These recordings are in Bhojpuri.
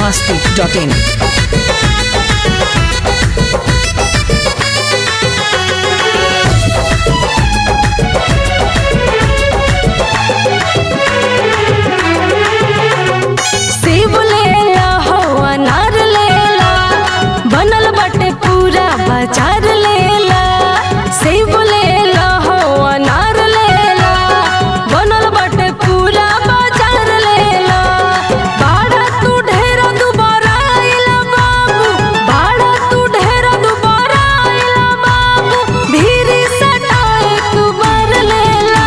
biharmasti.in। सेब लेला हो अनार लेला, बनल बाटे पूरा बाजार लेला। सेब लेला हो अनार लेला, बनल बाटे पूरा बाजार लेला। बाड़ा तू ढेर दुबारा आइला बाबू, बाड़ा तू ढेर दुबारा आइला बाबू, भीरी सटा एक बार लेला।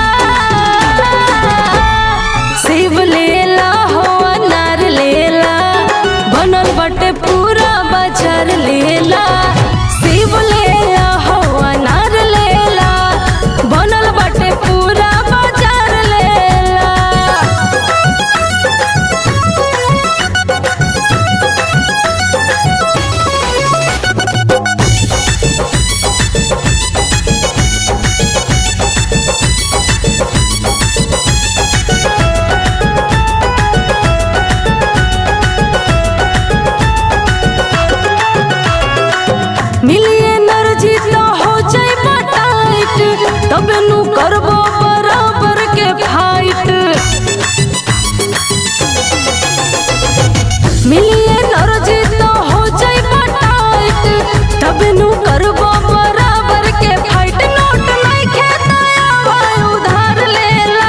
सेब लेला हो अनार लेला, बनल बाटे पूरा बाजार लेला। सेब लेला हो अनार लेला, बनल बाटे पूरा बाजार लेला। मिली एनर्जी तो हो जाए टाइट, तब नु करबो बराबर के फाइट। मिली एनर्जी तो हो जाए टाइट, तब नु करबो बराबर के फाइट। नोट नहीं खेताया भाई उधार लेला।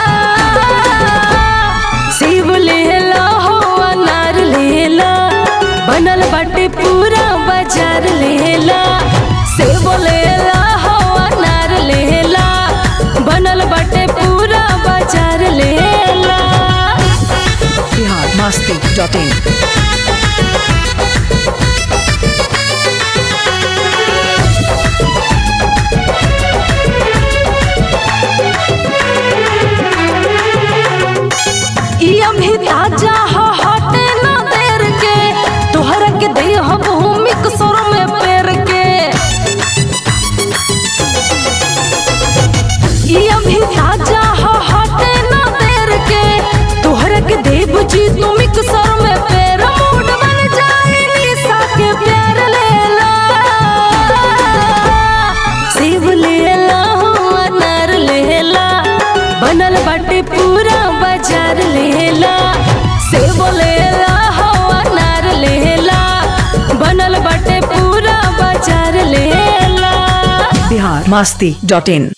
सेब लेला हो अनार लेला, बनल बाटे पूरा बाजार लेला। सेब लेला हो अनार लेला, बनल बाटे पूरा बाजार लेला। biharmasti.in। ई अभी ताजा हो हटे ना देर के, तोहरा के दे हो भूमि कसोर में पेर के। ई अभी ताजा हो हटे ना देर के, तोहरा के देव जी तुम कसोर में पेर। मूड बन जाए निशा के प्यार लेला। सेब लेला हो अनार लेला, बनल बाटे पूरा बाजार लेला। सेब लेला हो अनार लेला, बनल बाटे पूरा बाजार लेला। biharmasti.in।